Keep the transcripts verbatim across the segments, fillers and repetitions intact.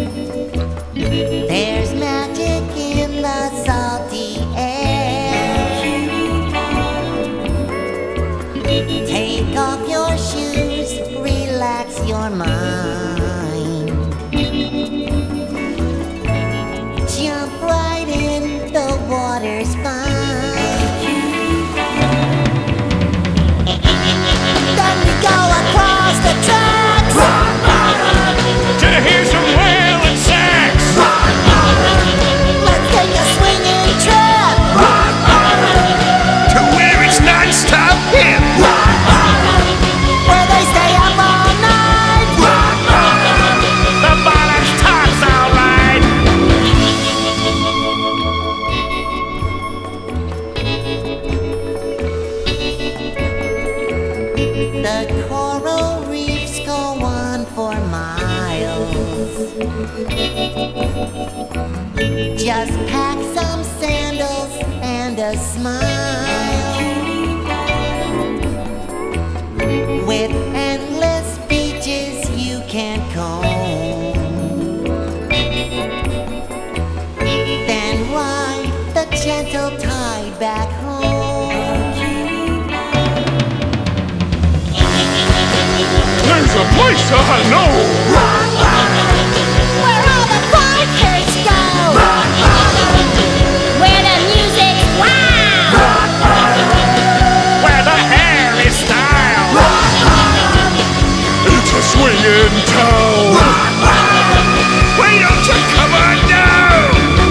There's magic in the salty air. Take off your shoes, relax your mind. Jump right in, the water's fine. Then we go across the tracks to hear some wailing sax. Let's take a swinging trip to where it's non-stop hip. where they stay up all night. The bottom's top's alright. The coral reefs go on for miles. Just pack some sandals and a smile. With endless beaches you can comb. Then ride the gentle tide back home. There's a place I know Where all the bikers go. Where the music's wild. where the hair is styled. It's a swinging town. Why don't you come on down?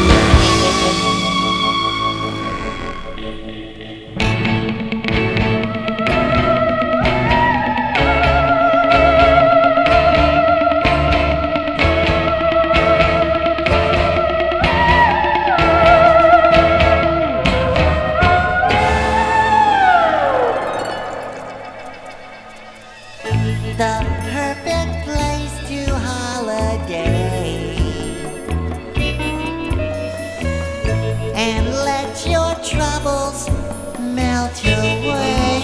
The perfect place to holiday. And let your troubles melt away.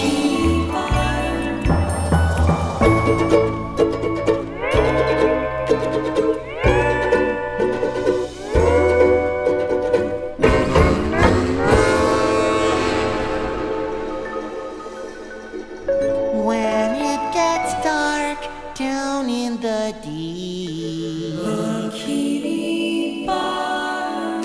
When it gets dark down in the deep, Bikini Bottom,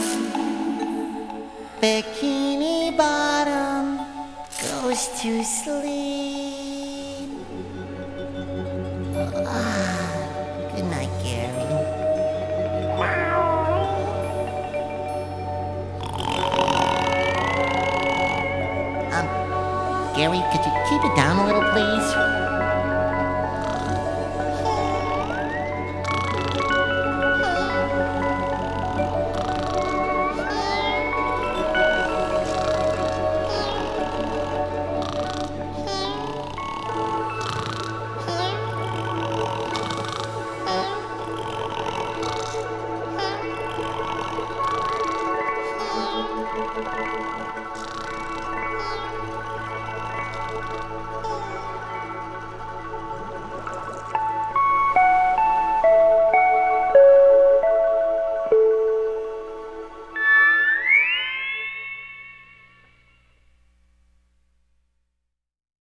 Bikini Bottom goes to sleep. Ah, good night, Gary. Um, Gary, could you keep it down a little, please? Thank you.